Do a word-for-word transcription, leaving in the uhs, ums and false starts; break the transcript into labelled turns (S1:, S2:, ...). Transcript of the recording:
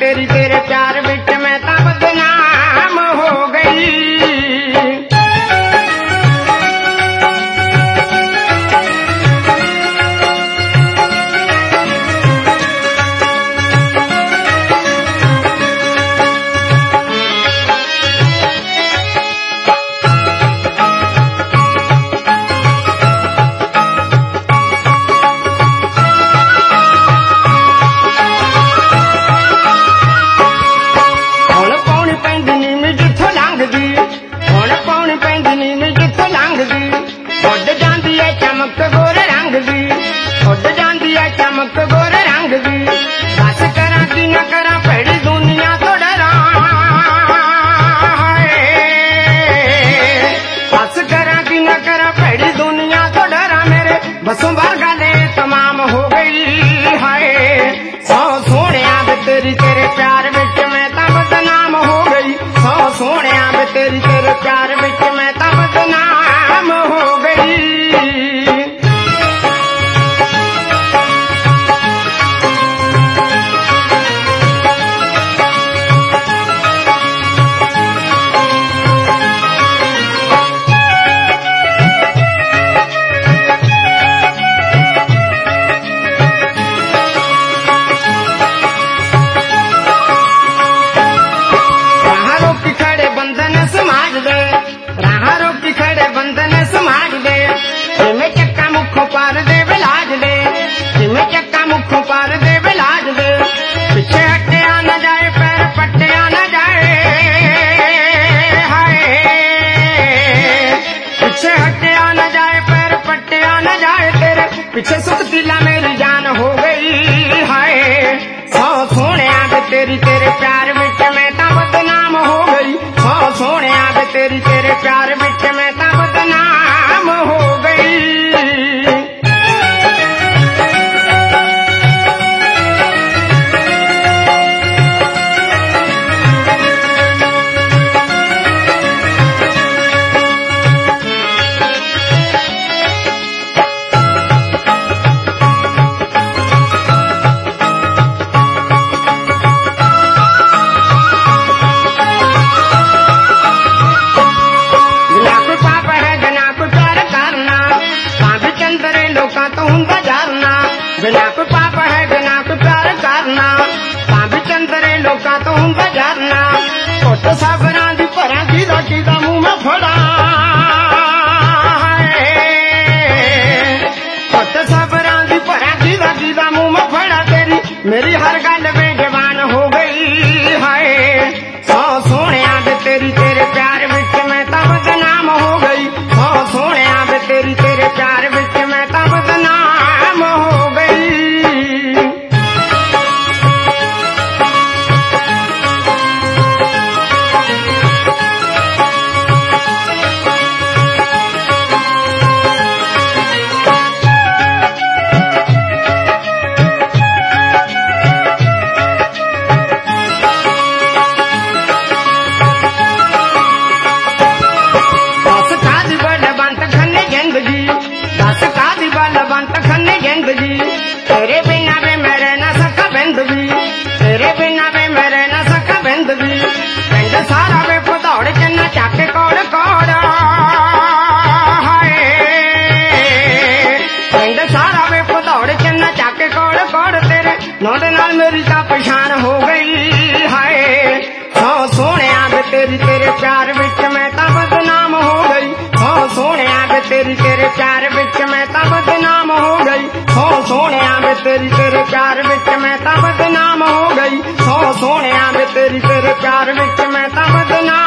S1: तेरी तेरे प्यार विच मैं तां बदनाम हो गई। उड़ जाती है चमक गोरे रंग दी, उड़ जाती है चमक गोरे रंग दी। बस करा की न करा भैड़ी दुनिया तो डरा, बस करा की न करा भैड़ी दुनिया तो डरा। मेरे बसों बार गाले तमाम हो गई हाय। सौ सोने आब तेरी तेरे प्यार विच मैं तां बदनाम हो गई। सौ सोने आब तेरी तेरे प्यार विच मैं तां बदनाम हो गई। पिछे हटिया न जाए पैर पटिया न जाए हाय, पीछे हटिया न जाए पैर पटिया न जाए। तेरे पीछे सुख दिला मेरी जान हो गई हाय। सौ सोने आग तेरी तेरे प्यार विच मैं तां बदनाम हो गई। सौ सोने आग तेरी तेरे प्यार विच मैं तां बदनाम हो गई। बिना कोई पाप है बिना कोई प्यार करना, तां भी चंदरे लोकां तो हुंदा जारना। घुट साबरां दी भरां दी रोटी दा मूंह मैं फड़ा, घुट साबरां दी भरां दी रोटी दा मूंह मैं फड़ा। तेरी मेरी हर गल बेजबान हो गई हाय। सौ सोहणिया वे तेरी तेरे प्यार विच मैं तां बदनाम हो गई। सौ सोहणिया वे तेरी तेरे प्यार विच मैं तां बदनाम हो गई। तेरे बिना वे मैं रह ना सका बिंद भी, तेरे बिना वे मैं रह ना सका बिंद भी। पिंड सारा वे भदौड़ चन्ना चाके कौड़ कौड़ हाय, पिंड सारा वे भदौड़ चन्ना चाके कौड़ कौड़। तेरे नौ दे नाल मेरी तां पछाण हो गई हाय। सौ सोहणिया वे तेरी तेरे प्यार विच मैं तां बदनाम हो गई। सौ सोहणिया वे तेरी तेरे प्यार विच मैं तां बदनाम हो गई। सौ सोहणिया वे तेरी तेरे प्यार विच मैं तां बदनाम हो गई। सौ सोहणिया वे तेरी तेरे प्यार विच मैं तां बदनाम